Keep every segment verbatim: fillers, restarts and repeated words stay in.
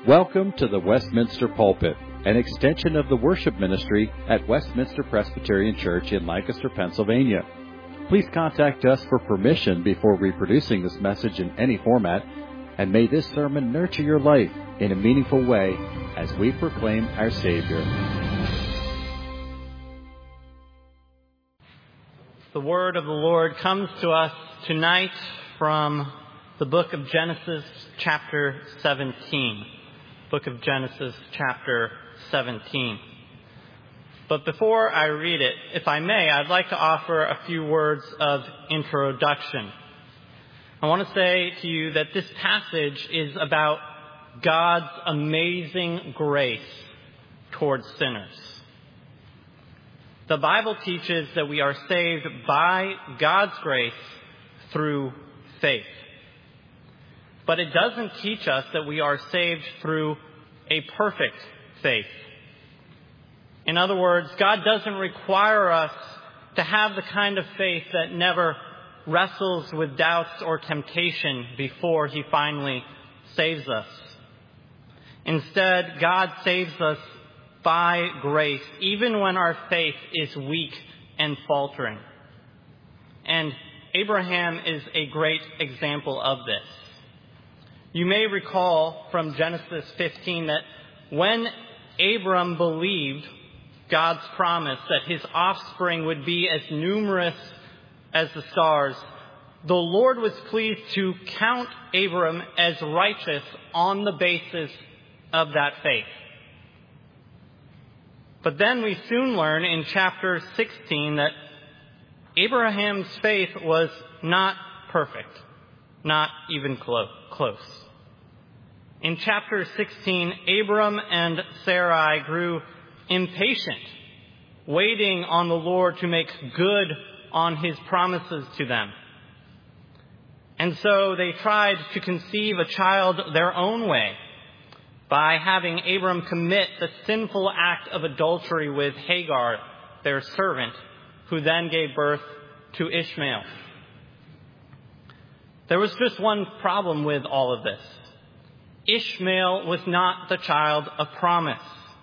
Welcome to the Westminster Pulpit, an extension of the worship ministry at Westminster Presbyterian Church in Lancaster, Pennsylvania. Please contact us for permission before reproducing this message in any format, and may this sermon nurture your life in a meaningful way as we proclaim our Savior. The word of the Lord comes to us tonight from the book of Genesis, chapter seventeen. Book of Genesis, chapter seventeen. But before I read it, if I may, I'd like to offer a few words of introduction. I want to say to you that this passage is about God's amazing grace towards sinners. The Bible teaches that we are saved by God's grace through faith. But it doesn't teach us that we are saved through a perfect faith. In other words, God doesn't require us to have the kind of faith that never wrestles with doubts or temptation before He finally saves us. Instead, God saves us by grace, even when our faith is weak and faltering. And Abraham is a great example of this. You may recall from Genesis fifteen that when Abram believed God's promise that his offspring would be as numerous as the stars, the Lord was pleased to count Abram as righteous on the basis of that faith. But then we soon learn in chapter sixteen that Abraham's faith was not perfect, not even clo- close. In chapter sixteen, Abram and Sarai grew impatient, waiting on the Lord to make good on His promises to them. And so they tried to conceive a child their own way by having Abram commit the sinful act of adultery with Hagar, their servant, who then gave birth to Ishmael. There was just one problem with all of this. Ishmael was not the child of promise.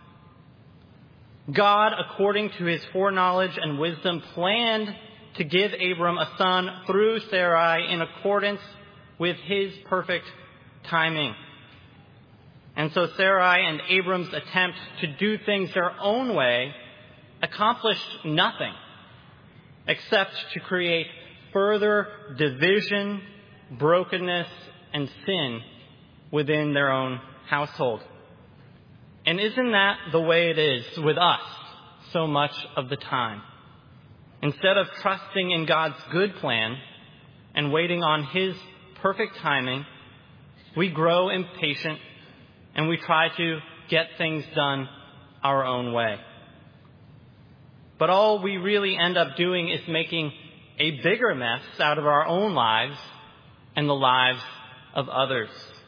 God, according to His foreknowledge and wisdom, planned to give Abram a son through Sarai in accordance with His perfect timing. And so Sarai and Abram's attempt to do things their own way accomplished nothing except to create further division, brokenness, and sin within their own household. And isn't that the way it is with us so much of the time? Instead of trusting in God's good plan and waiting on His perfect timing, we grow impatient and we try to get things done our own way. But all we really end up doing is making a bigger mess out of our own lives and the lives of others.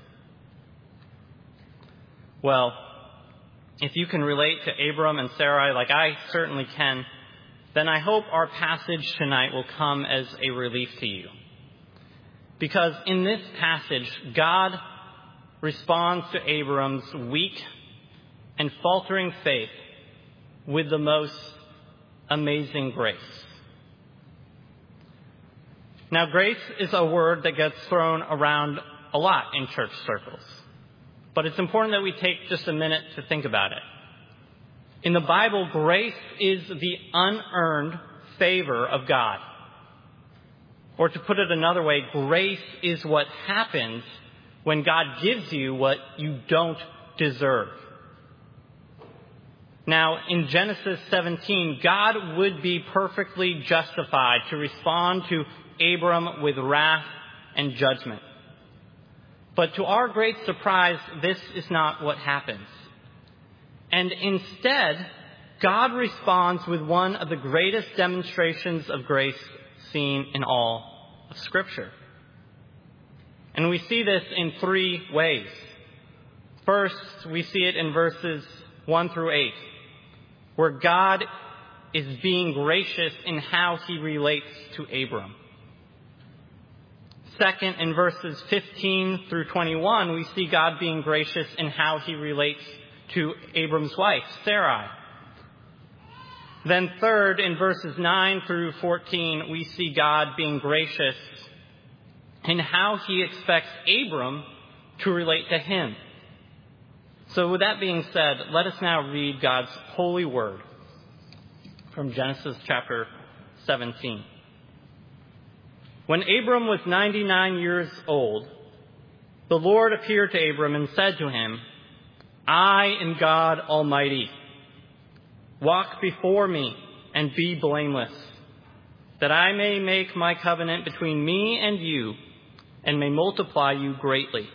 Well, if you can relate to Abram and Sarai like I certainly can, then I hope our passage tonight will come as a relief to you. Because in this passage, God responds to Abram's weak and faltering faith with the most amazing grace. Now, grace is a word that gets thrown around a lot in church circles. But it's important that we take just a minute to think about it. In the Bible, grace is the unearned favor of God. Or to put it another way, grace is what happens when God gives you what you don't deserve. Now, in Genesis seventeen, God would be perfectly justified to respond to Abram with wrath and judgment. But to our great surprise, this is not what happens. And instead, God responds with one of the greatest demonstrations of grace seen in all of Scripture. And we see this in three ways. First, we see it in verses one through eight, where God is being gracious in how He relates to Abram. Second, in verses fifteen through twenty-one, we see God being gracious in how he relates to Abram's wife, Sarai. Then third, in verses nine through fourteen, we see God being gracious in how he expects Abram to relate to him. So with that being said, let us now read God's holy word from Genesis chapter seventeen. When Abram was ninety-nine years old, the Lord appeared to Abram and said to him, I am God Almighty. Walk before me and be blameless, that I may make my covenant between me and you and may multiply you greatly.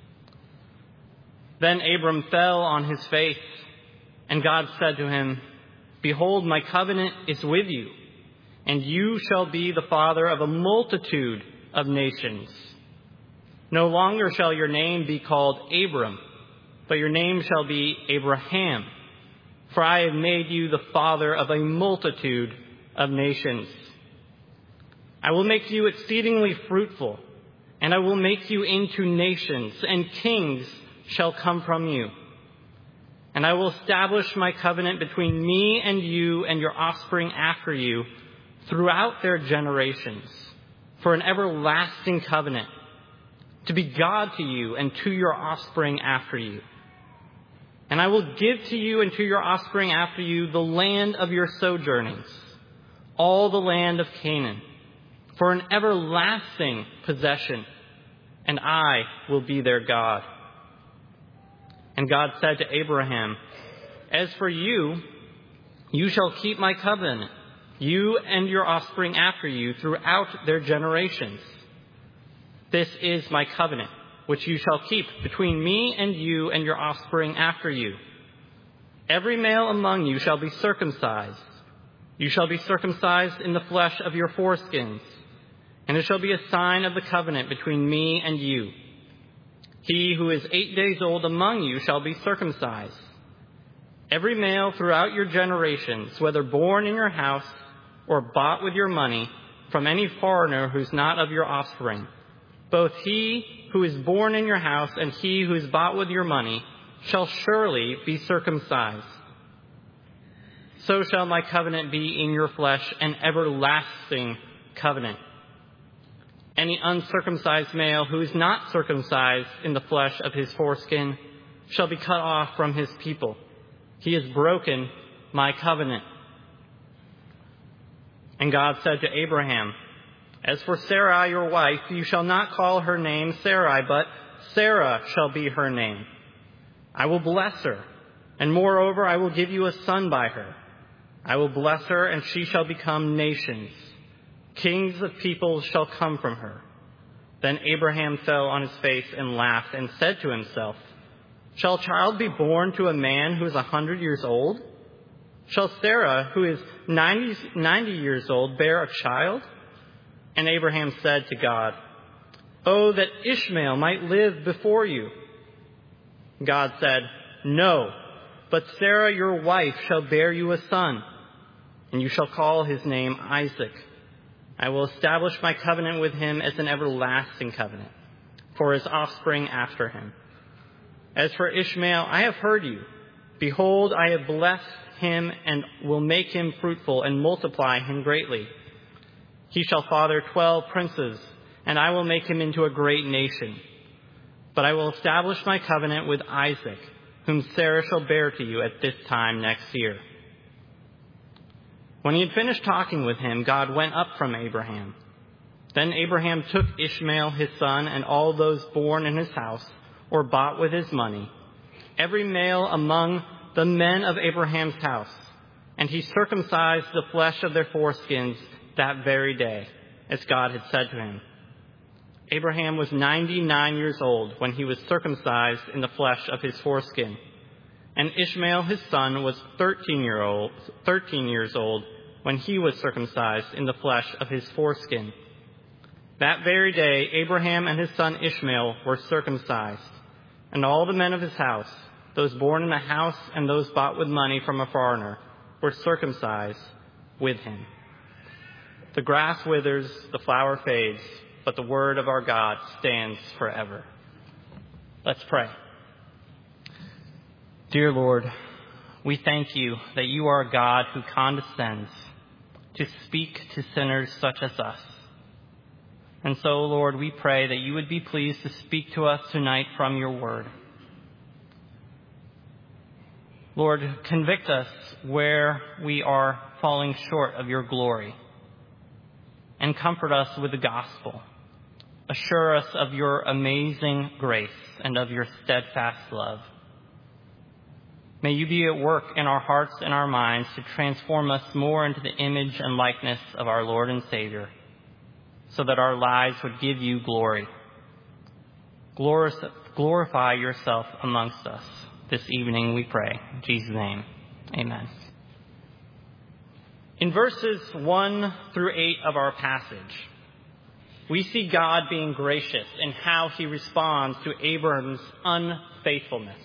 Then Abram fell on his face, and God said to him, Behold, my covenant is with you, and you shall be the father of a multitude of nations. No longer shall your name be called Abram, but your name shall be Abraham, for I have made you the father of a multitude of nations. I will make you exceedingly fruitful, and I will make you into nations, and kings shall come from you. And I will establish my covenant between me and you and your offspring after you throughout their generations, for an everlasting covenant, to be God to you and to your offspring after you. And I will give to you and to your offspring after you the land of your sojournings, all the land of Canaan, for an everlasting possession, and I will be their God. And God said to Abraham, As for you, you shall keep my covenant, you and your offspring after you throughout their generations. This is my covenant, which you shall keep between me and you and your offspring after you. Every male among you shall be circumcised. You shall be circumcised in the flesh of your foreskins, and it shall be a sign of the covenant between me and you. He who is eight days old among you shall be circumcised. Every male throughout your generations, whether born in your house or bought with your money from any foreigner who's not of your offspring, both he who is born in your house and he who is bought with your money shall surely be circumcised. So shall my covenant be in your flesh, an everlasting covenant. Any uncircumcised male who is not circumcised in the flesh of his foreskin shall be cut off from his people. He has broken my covenant. And God said to Abraham, As for Sarai, your wife, you shall not call her name Sarai, but Sarah shall be her name. I will bless her, and moreover, I will give you a son by her. I will bless her, and she shall become nations. Kings of peoples shall come from her. Then Abraham fell on his face and laughed and said to himself, Shall a child be born to a man who is a hundred years old? Shall Sarah, who is ninety, ninety years old, bear a child? And Abraham said to God, Oh, that Ishmael might live before you. God said, No, but Sarah your wife shall bear you a son, and you shall call his name Isaac. I will establish my covenant with him as an everlasting covenant for his offspring after him. As for Ishmael, I have heard you. Behold, I have blessed him and will make him fruitful and multiply him greatly. He shall father twelve princes, and I will make him into a great nation. But I will establish my covenant with Isaac, whom Sarah shall bear to you at this time next year. When he had finished talking with him, God went up from Abraham. Then Abraham took Ishmael his son and all those born in his house or bought with his money, every male among the men of Abraham's house, and he circumcised the flesh of their foreskins that very day, as God had said to him. Abraham was ninety-nine years old when he was circumcised in the flesh of his foreskin, and Ishmael his son was thirteen year old, thirteen years old when he was circumcised in the flesh of his foreskin. That very day, Abraham and his son Ishmael were circumcised, and all the men of his house, those born in the house and those bought with money from a foreigner, were circumcised with him. The grass withers, the flower fades, but the word of our God stands forever. Let's pray. Dear Lord, we thank you that you are a God who condescends to speak to sinners such as us. And so, Lord, we pray that you would be pleased to speak to us tonight from your word. Lord, convict us where we are falling short of your glory, and comfort us with the gospel. Assure us of your amazing grace and of your steadfast love. May you be at work in our hearts and our minds to transform us more into the image and likeness of our Lord and Savior, so that our lives would give you glory. Glorify yourself amongst us this evening, we pray. In Jesus' name, amen. In verses one through eight of our passage, we see God being gracious in how he responds to Abram's unfaithfulness.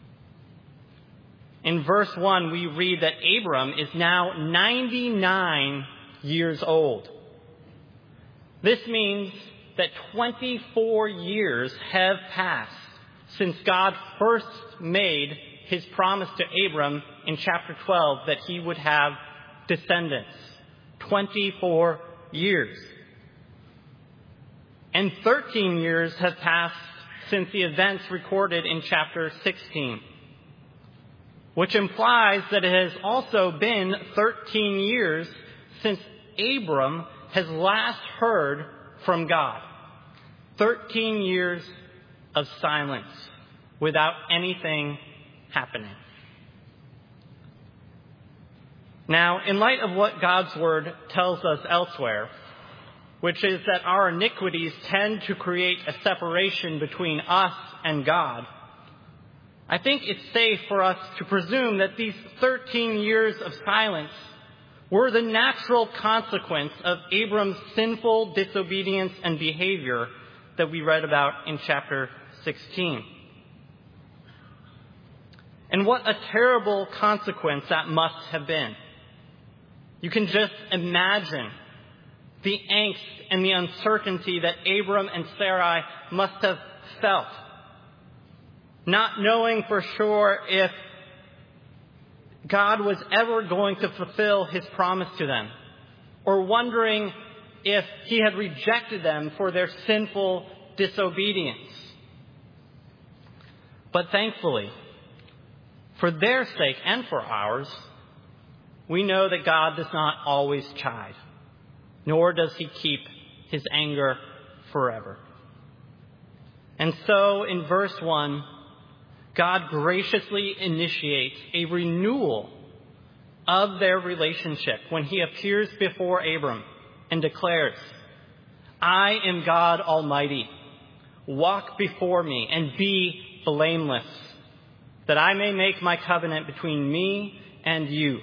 In verse one, we read that Abram is now ninety-nine years old. This means that twenty-four years have passed since God first made his promise to Abram in chapter twelve that he would have descendants. twenty-four years. And thirteen years have passed since the events recorded in chapter sixteen, which implies that it has also been thirteen years since Abram has last heard from God. thirteen years of silence without anything happening. Now, in light of what God's word tells us elsewhere, which is that our iniquities tend to create a separation between us and God, I think it's safe for us to presume that these thirteen years of silence were the natural consequence of Abram's sinful disobedience and behavior that we read about in chapter sixteen. And what a terrible consequence that must have been. You can just imagine the angst and the uncertainty that Abram and Sarai must have felt, not knowing for sure if God was ever going to fulfill his promise to them, or wondering if he had rejected them for their sinful disobedience. But thankfully, for their sake and for ours, we know that God does not always chide, nor does he keep his anger forever. And so in verse one, God graciously initiates a renewal of their relationship when he appears before Abram and declares, "I am God Almighty. Walk before me and be blameless, that I may make my covenant between me and you."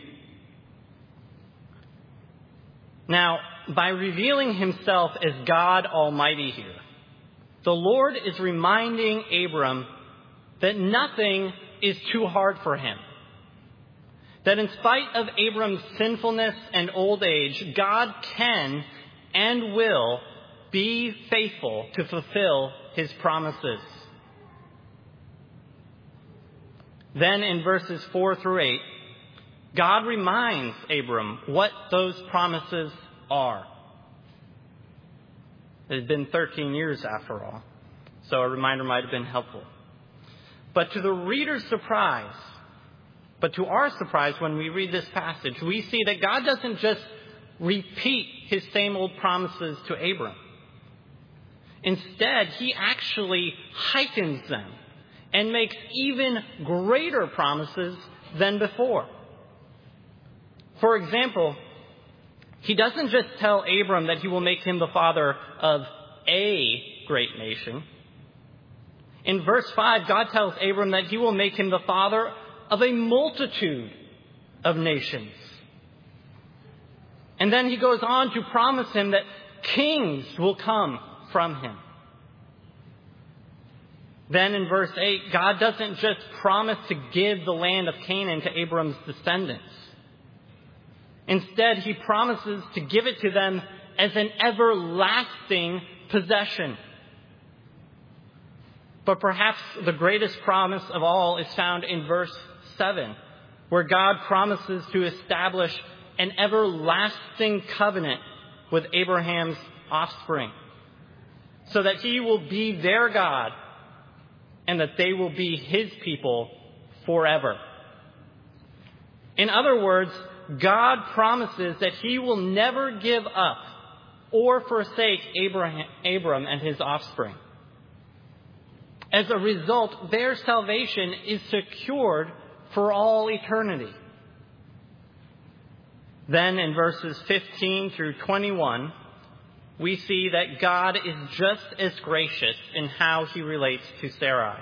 Now, by revealing himself as God Almighty here, the Lord is reminding Abram that nothing is too hard for him. That in spite of Abram's sinfulness and old age, God can and will be faithful to fulfill his promises. Then in verses four through eight, God reminds Abram what those promises are. It had been thirteen years after all, so a reminder might have been helpful. But to the reader's surprise, but to our surprise when we read this passage, we see that God doesn't just repeat his same old promises to Abram. Instead, he actually heightens them and makes even greater promises than before. For example, he doesn't just tell Abram that he will make him the father of a great nation. In verse five, God tells Abram that he will make him the father of a multitude of nations. And then he goes on to promise him that kings will come from him. Then in verse eight, God doesn't just promise to give the land of Canaan to Abram's descendants. Instead, he promises to give it to them as an everlasting possession. But perhaps the greatest promise of all is found in verse seven, where God promises to establish an everlasting covenant with Abraham's offspring, so that he will be their God and that they will be his people forever. In other words, God promises that he will never give up or forsake Abraham, Abram and his offspring. As a result, their salvation is secured for all eternity. Then in verses fifteen through twenty-one, we see that God is just as gracious in how he relates to Sarai.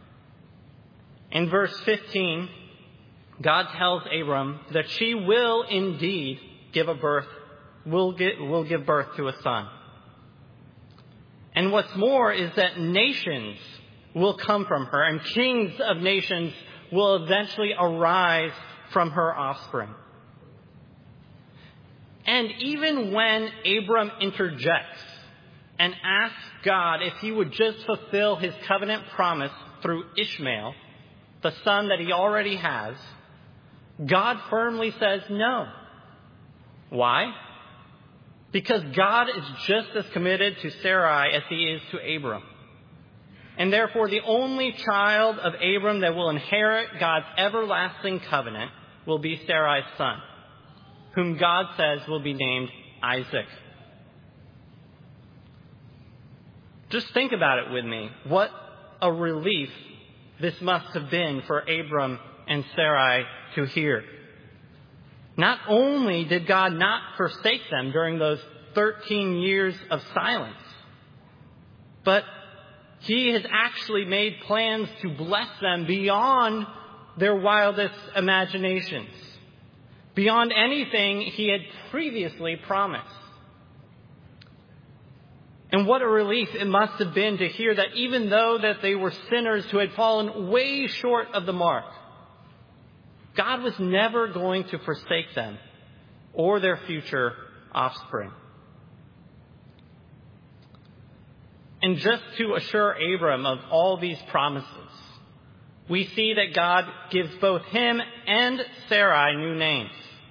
In verse fifteen, God tells Abram that she will indeed give a birth, will get, will give birth to a son. And what's more is that nations will come from her, and kings of nations will eventually arise from her offspring. And even when Abram interjects and asks God if he would just fulfill his covenant promise through Ishmael, the son that he already has, God firmly says no. Why? Because God is just as committed to Sarai as he is to Abram. And therefore, the only child of Abram that will inherit God's everlasting covenant will be Sarai's son, whom God says will be named Isaac. Just think about it with me. What a relief this must have been for Abram and Sarai to hear. Not only did God not forsake them during those thirteen years of silence, but he has actually made plans to bless them beyond their wildest imaginations, beyond anything he had previously promised. And what a relief it must have been to hear that even though that they were sinners who had fallen way short of the mark, God was never going to forsake them or their future offspring. And just to assure Abram of all these promises, we see that God gives both him and Sarai new names.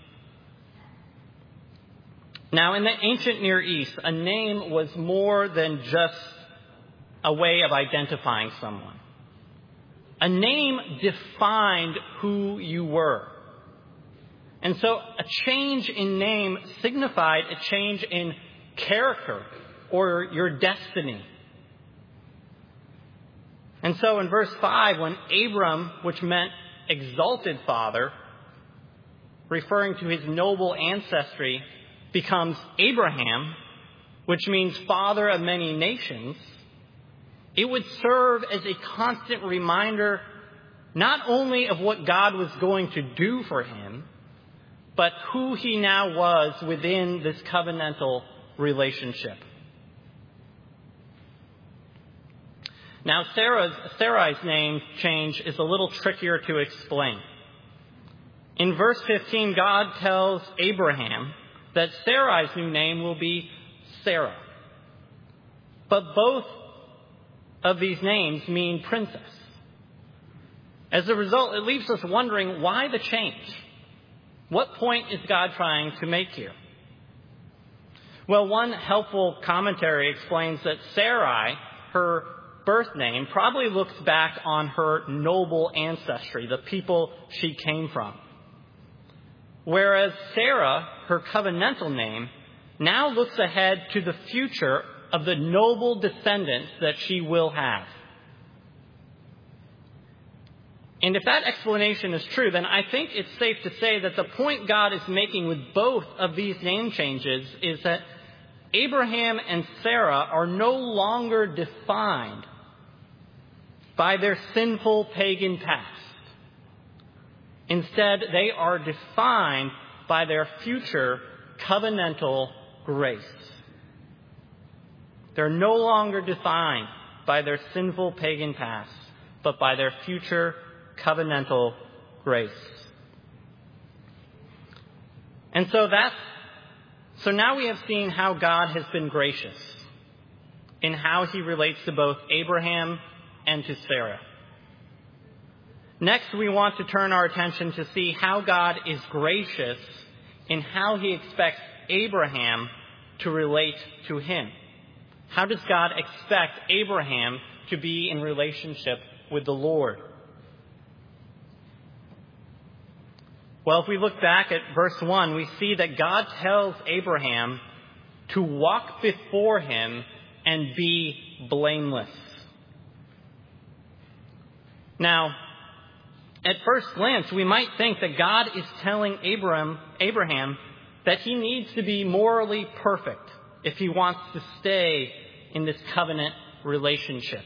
Now, in the ancient Near East, a name was more than just a way of identifying someone. A name defined who you were. And so a change in name signified a change in character or your destiny. And so in verse five, when Abram, which meant exalted father, referring to his noble ancestry, becomes Abraham, which means father of many nations, it would serve as a constant reminder not only of what God was going to do for him, but who he now was within this covenantal relationship. Now, Sarah's, Sarai's name change is a little trickier to explain. In verse fifteen, God tells Abraham that Sarai's new name will be Sarah. But both of these names mean princess. As a result, it leaves us wondering, why the change? What point is God trying to make here? Well, one helpful commentary explains that Sarai, her birth name, probably looks back on her noble ancestry, the people she came from. Whereas Sarah, her covenantal name, now looks ahead to the future of the noble descendants that she will have. And if that explanation is true, then I think it's safe to say that the point God is making with both of these name changes is that Abraham and Sarah are no longer defined by their sinful pagan past. Instead, they are defined by their future covenantal grace. They're no longer defined by their sinful pagan past, but by their future covenantal grace. And so that's, so now we have seen how God has been gracious. in how he relates to both Abraham and to Sarah. Next, we want to turn our attention to see how God is gracious in how he expects Abraham to relate to him. How does God expect Abraham to be in relationship with the Lord? Well, if we look back at verse one, we see that God tells Abraham to walk before him and be blameless. Now, at first glance, we might think that God is telling Abraham, Abraham that he needs to be morally perfect if he wants to stay in this covenant relationship.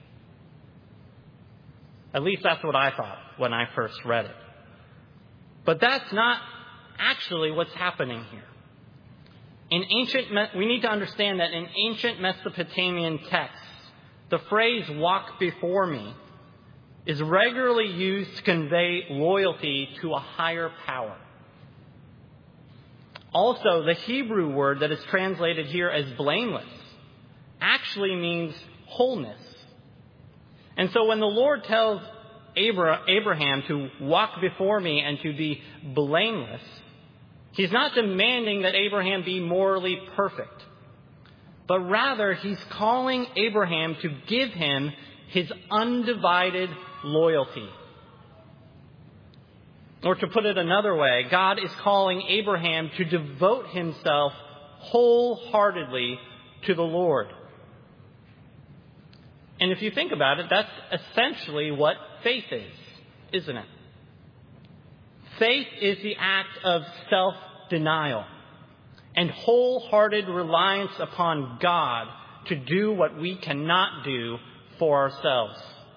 At least that's what I thought when I first read it. But that's not actually what's happening here. In ancient, we need to understand that in ancient Mesopotamian texts, the phrase "walk before me" is regularly used to convey loyalty to a higher power. Also, the Hebrew word that is translated here as blameless actually means wholeness. And so when the Lord tells Abraham to walk before me and to be blameless, he's not demanding that Abraham be morally perfect, but rather he's calling Abraham to give him his undivided loyalty. Or to put it another way, God is calling Abraham to devote himself wholeheartedly to the Lord. And if you think about it, that's essentially what faith is, isn't it? Faith is the act of self-denial and wholehearted reliance upon God to do what we cannot do for ourselves.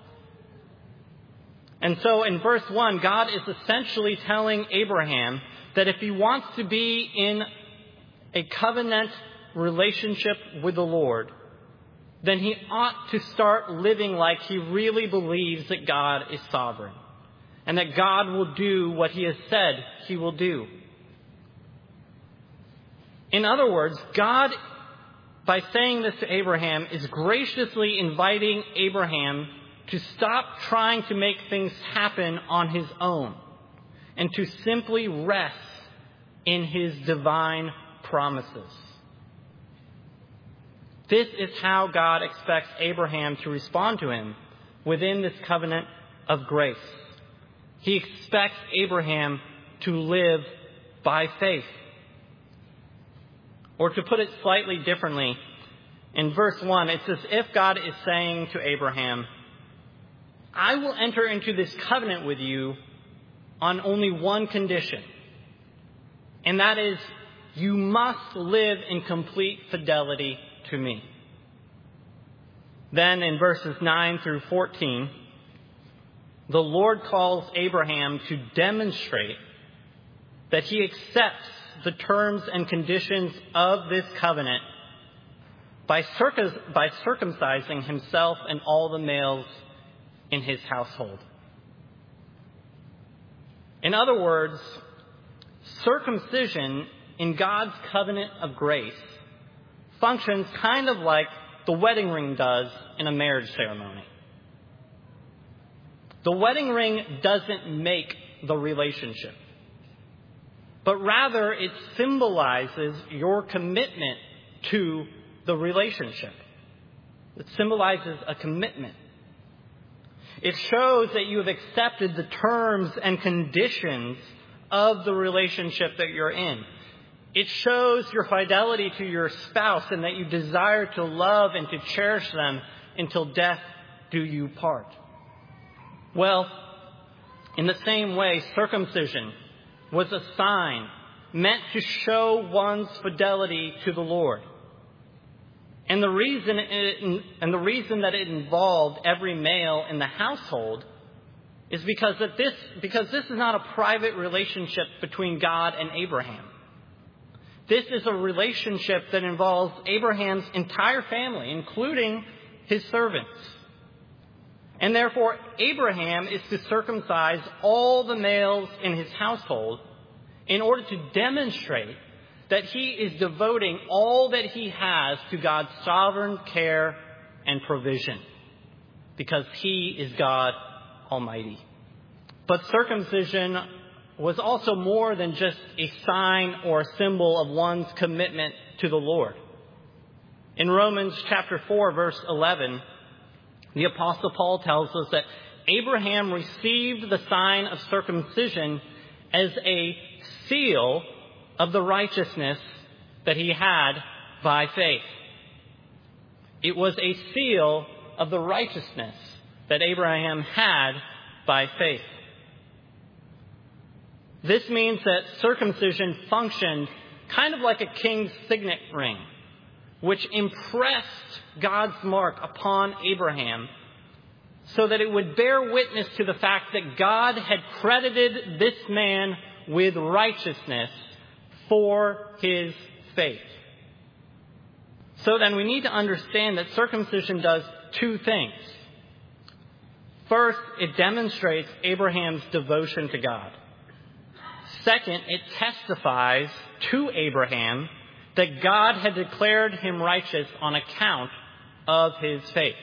And so in verse one, God is essentially telling Abraham that if he wants to be in a covenant relationship with the Lord, then he ought to start living like he really believes that God is sovereign and that God will do what he has said he will do. In other words, God, by saying this to Abraham, is graciously inviting Abraham to stop trying to make things happen on his own and to simply rest in his divine promises. This is how God expects Abraham to respond to him within this covenant of grace. He expects Abraham to live by faith. Or to put it slightly differently, in verse one, it's as if God is saying to Abraham, I will enter into this covenant with you on only one condition, and that is you must live in complete fidelity to me. Then in verses nine through fourteen, the Lord calls Abraham to demonstrate that he accepts the terms and conditions of this covenant by, circum- by circumcising himself and all the males in his household. In other words, circumcision in God's covenant of grace functions kind of like the wedding ring does in a marriage ceremony. The wedding ring doesn't make the relationship, but rather it symbolizes your commitment to the relationship. It symbolizes a commitment. It shows that you have accepted the terms and conditions of the relationship that you're in. It shows your fidelity to your spouse and that you desire to love and to cherish them until death do you part. Well, in the same way, circumcision was a sign meant to show one's fidelity to the Lord. And the reason it, and the reason that it involved every male in the household is because that this because this is not a private relationship between God and Abraham. This is a relationship that involves Abraham's entire family, including his servants. And therefore, Abraham is to circumcise all the males in his household in order to demonstrate that he is devoting all that he has to God's sovereign care and provision, because he is God Almighty. But circumcision was also more than just a sign or a symbol of one's commitment to the Lord. In Romans chapter four, verse eleven, the Apostle Paul tells us that Abraham received the sign of circumcision as a seal of the righteousness that he had by faith. It was a seal of the righteousness that Abraham had by faith. This means that circumcision functioned kind of like a king's signet ring, which impressed God's mark upon Abraham so that it would bear witness to the fact that God had credited this man with righteousness for his faith. So then we need to understand that circumcision does two things. First, it demonstrates Abraham's devotion to God. Second, it testifies to Abraham that God had declared him righteous on account of his faith.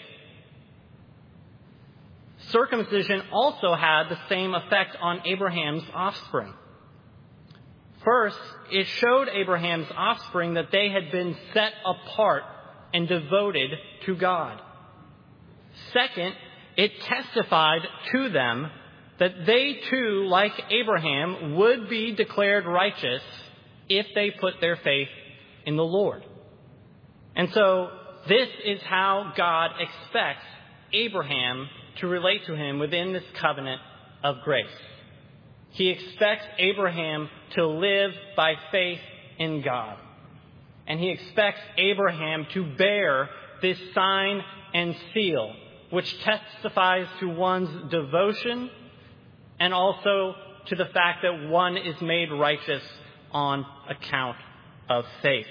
Circumcision also had the same effect on Abraham's offspring. First, it showed Abraham's offspring that they had been set apart and devoted to God. Second, it testified to them that they too, like Abraham, would be declared righteous if they put their faith in the Lord. And so this is how God expects Abraham to relate to him within this covenant of grace. He expects Abraham to live by faith in God. And he expects Abraham to bear this sign and seal, which testifies to one's devotion and also to the fact that one is made righteous on account of faith.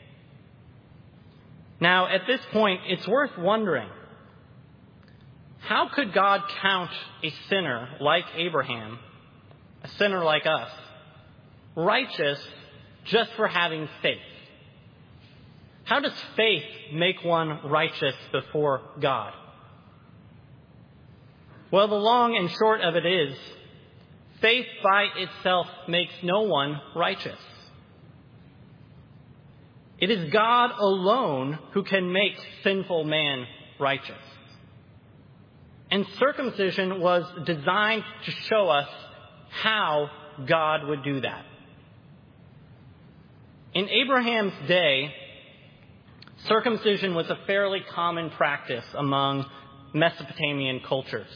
Now, at this point, it's worth wondering, how could God count a sinner like Abraham, a sinner like us, righteous just for having faith? How does faith make one righteous before God? Well, the long and short of it is, faith by itself makes no one righteous. It is God alone who can make sinful man righteous. And circumcision was designed to show us how God would do that. In Abraham's day, circumcision was a fairly common practice among Mesopotamian cultures.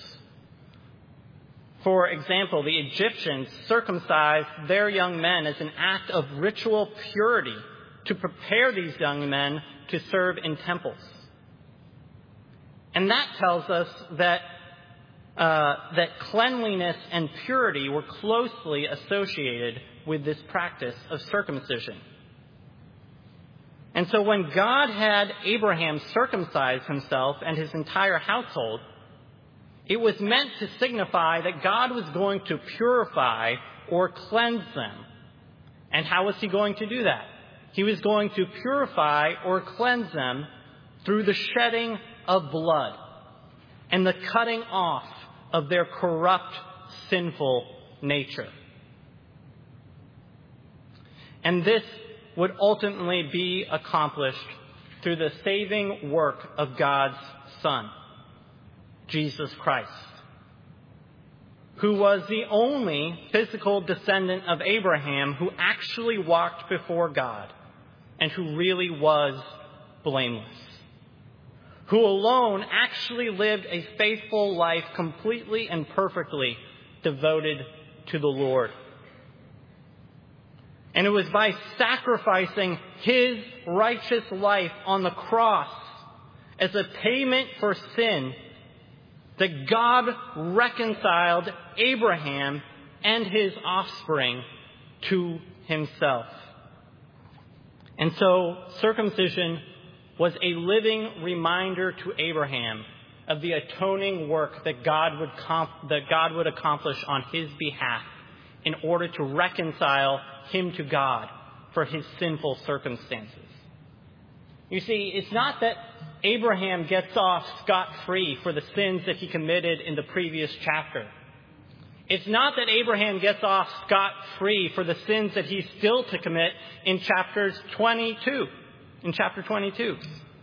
For example, the Egyptians circumcised their young men as an act of ritual purity to prepare these young men to serve in temples. And that tells us that uh, that cleanliness and purity were closely associated with this practice of circumcision. And so when God had Abraham circumcise himself and his entire household, it was meant to signify that God was going to purify or cleanse them. And how was he going to do that? He was going to purify or cleanse them through the shedding of blood and the cutting off of their corrupt, sinful nature. And this would ultimately be accomplished through the saving work of God's Son, Jesus Christ, who was the only physical descendant of Abraham who actually walked before God and who really was blameless, who alone actually lived a faithful life completely and perfectly devoted to the Lord. And it was by sacrificing his righteous life on the cross as a payment for sin that God reconciled Abraham and his offspring to himself. And so circumcision was a living reminder to Abraham of the atoning work that God would comp- that God would accomplish on his behalf in order to reconcile him to God for his sinful circumstances. You see, it's not that Abraham gets off scot-free for the sins that he committed in the previous chapter. It's not that Abraham gets off scot-free for the sins that he's still to commit in chapters twenty-two, in chapter twenty-two.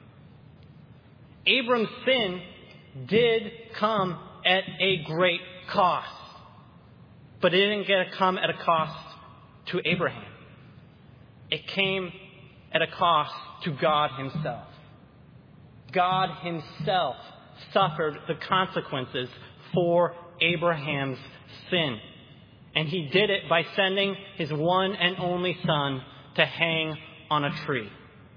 Abram's sin did come at a great cost, but it didn't get to come at a cost to Abraham. It came at a cost to God himself. God himself suffered the consequences for Abraham's sin. And he did it by sending his one and only son to hang on a tree.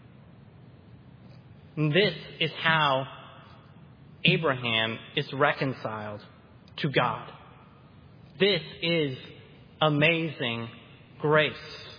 And this is how Abraham is reconciled to God. This is amazing grace.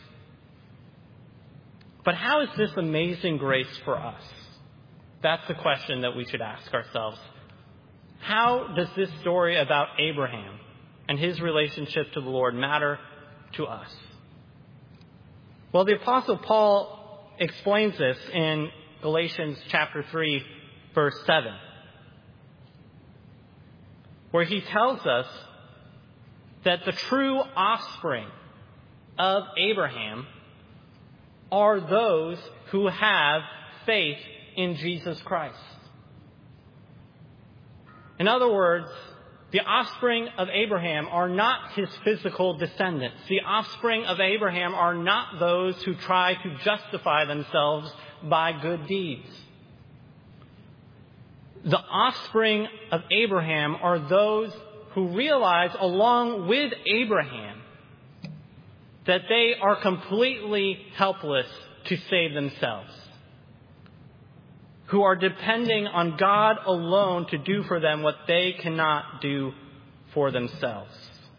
But how is this amazing grace for us? That's the question that we should ask ourselves. How does this story about Abraham and his relationship to the Lord matter to us? Well, the Apostle Paul explains this in Galatians chapter three, verse seven, where he tells us that the true offspring of Abraham are those who have faith in Jesus Christ. In other words, the offspring of Abraham are not his physical descendants. The offspring of Abraham are not those who try to justify themselves by good deeds. The offspring of Abraham are those who realize, along with Abraham, that they are completely helpless to save themselves, who are depending on God alone to do for them what they cannot do for themselves.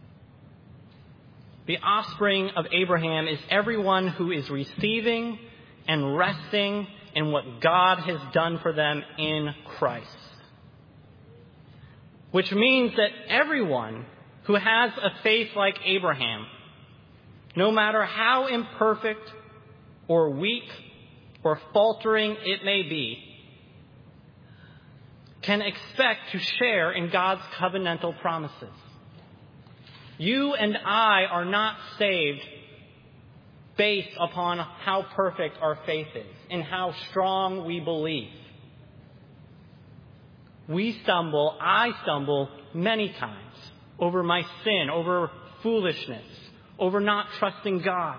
The offspring of Abraham is everyone who is receiving and resting in what God has done for them in Christ. Which means that everyone who has a faith like Abraham, no matter how imperfect or weak or faltering it may be, can expect to share in God's covenantal promises. You and I are not saved based upon how perfect our faith is and how strong we believe. We stumble, I stumble many times over my sin, over foolishness, over not trusting God.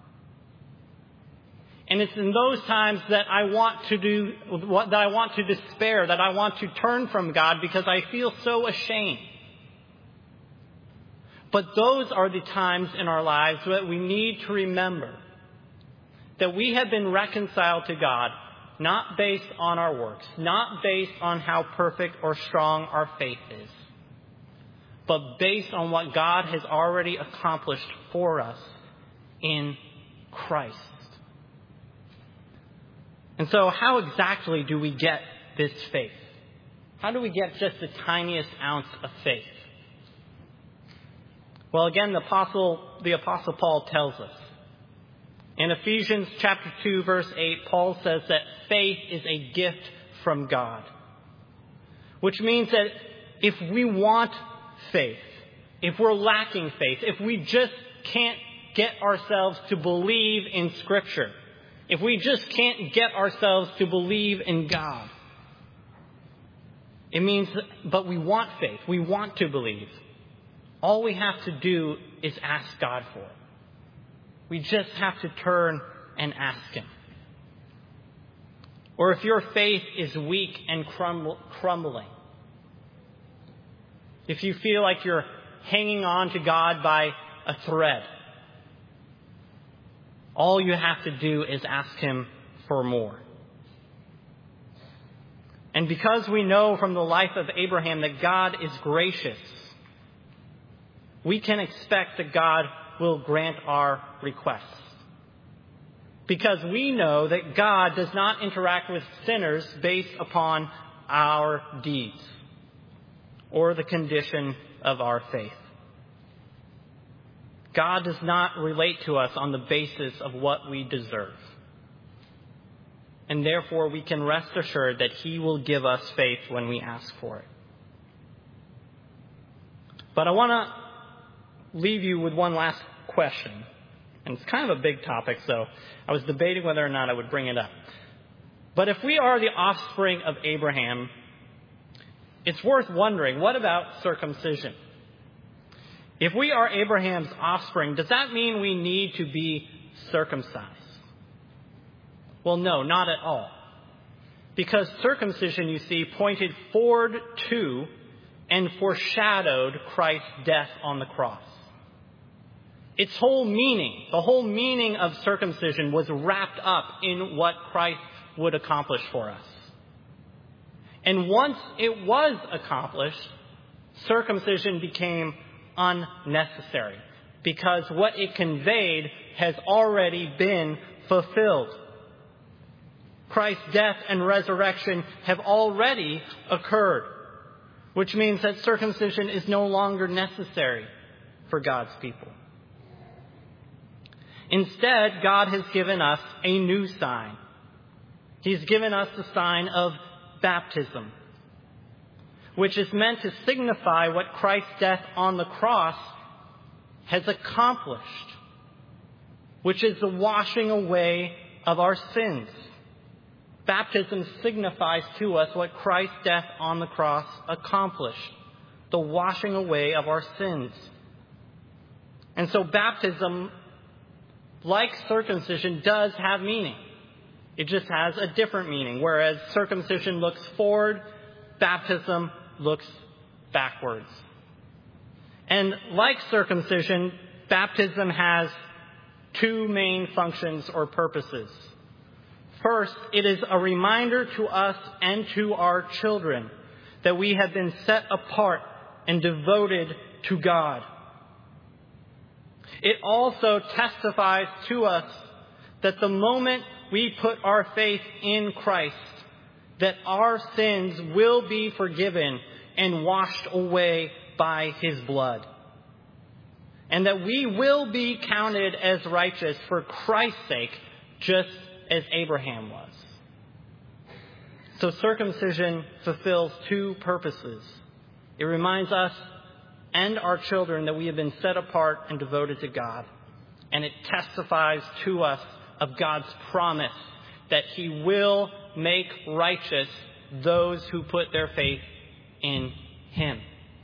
And it's in those times that I want to do, that I want to despair, that I want to turn from God because I feel so ashamed. But those are the times in our lives that we need to remember that we have been reconciled to God, not based on our works, not based on how perfect or strong our faith is, but based on what God has already accomplished for us in Christ. And so how exactly do we get this faith? How do we get just the tiniest ounce of faith? Well, again, the apostle, the apostle Paul tells us. In Ephesians chapter two, verse eight, Paul says that faith is a gift from God. Which means that if we want faith, if we're lacking faith, if we just can't get ourselves to believe in Scripture, if we just can't get ourselves to believe in God, it means, that, but we want faith. We want to believe. All we have to do is ask God for it. We just have to turn and ask Him. Or if your faith is weak and crumble, crumbling, if you feel like you're hanging on to God by a thread, all you have to do is ask Him for more. And because we know from the life of Abraham that God is gracious, we can expect that God will grant our requests. Because we know that God does not interact with sinners based upon our deeds or the condition of our faith. God does not relate to us on the basis of what we deserve. And therefore, we can rest assured that He will give us faith when we ask for it. But I want to leave you with one last question. And it's kind of a big topic, so I was debating whether or not I would bring it up. But if we are the offspring of Abraham, it's worth wondering, what about circumcision? If we are Abraham's offspring, does that mean we need to be circumcised? Well, no, not at all. Because circumcision, you see, pointed forward to and foreshadowed Christ's death on the cross. Its whole meaning, the whole meaning of circumcision was wrapped up in what Christ would accomplish for us. And once it was accomplished, circumcision became unnecessary because what it conveyed has already been fulfilled. Christ's death and resurrection have already occurred, which means that circumcision is no longer necessary for God's people. Instead, God has given us a new sign. He's given us the sign of baptism, which is meant to signify what Christ's death on the cross has accomplished, which is the washing away of our sins. Baptism signifies to us what Christ's death on the cross accomplished, the washing away of our sins. And so baptism, like circumcision, does have meaning. It just has a different meaning. Whereas circumcision looks forward, baptism looks backwards. And like circumcision, baptism has two main functions or purposes. First, it is a reminder to us and to our children that we have been set apart and devoted to God. It also testifies to us that the moment we put our faith in Christ, that our sins will be forgiven and washed away by His blood. And that we will be counted as righteous for Christ's sake, just as Abraham was. So circumcision fulfills two purposes. It reminds us and our children that we have been set apart and devoted to God. And it testifies to us of God's promise that He will make righteous those who put their faith in Him.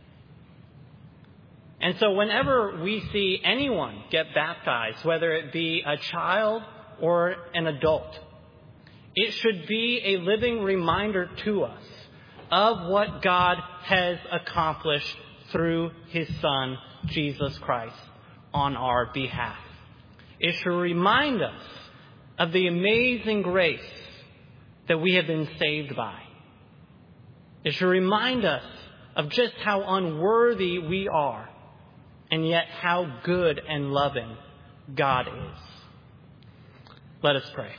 And so whenever we see anyone get baptized, whether it be a child or an adult, it should be a living reminder to us of what God has accomplished through His Son, Jesus Christ, on our behalf. It should remind us of the amazing grace that we have been saved by. It should remind us of just how unworthy we are, and yet how good and loving God is. Let us pray.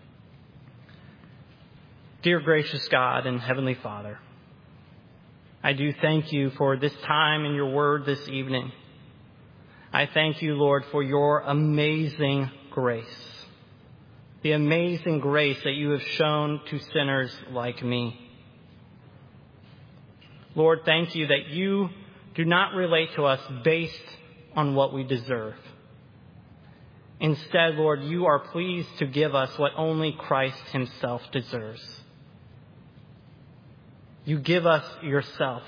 Dear gracious God and Heavenly Father, I do thank You for this time in Your word this evening. I thank You, Lord, for Your amazing grace, the amazing grace that You have shown to sinners like me. Lord, thank You that You do not relate to us based on what we deserve. Instead, Lord, You are pleased to give us what only Christ Himself deserves. You give us Yourself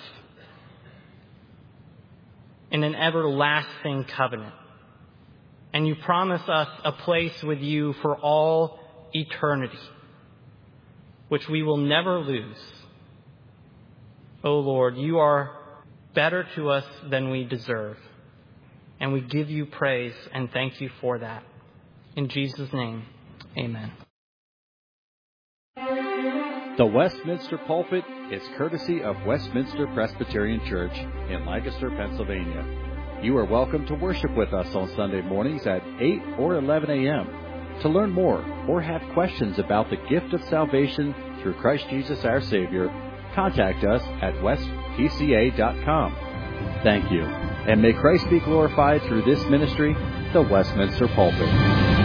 in an everlasting covenant. And You promise us a place with You for all eternity, which we will never lose. Oh Lord, You are better to us than we deserve. And we give You praise and thank You for that. In Jesus' name, amen. The Westminster Pulpit is courtesy of Westminster Presbyterian Church in Lancaster, Pennsylvania. You are welcome to worship with us on Sunday mornings at eight or eleven a.m. To learn more or have questions about the gift of salvation through Christ Jesus our Savior, contact us at west p c a dot com. Thank you, And may Christ be glorified through this ministry, the Westminster Pulpit.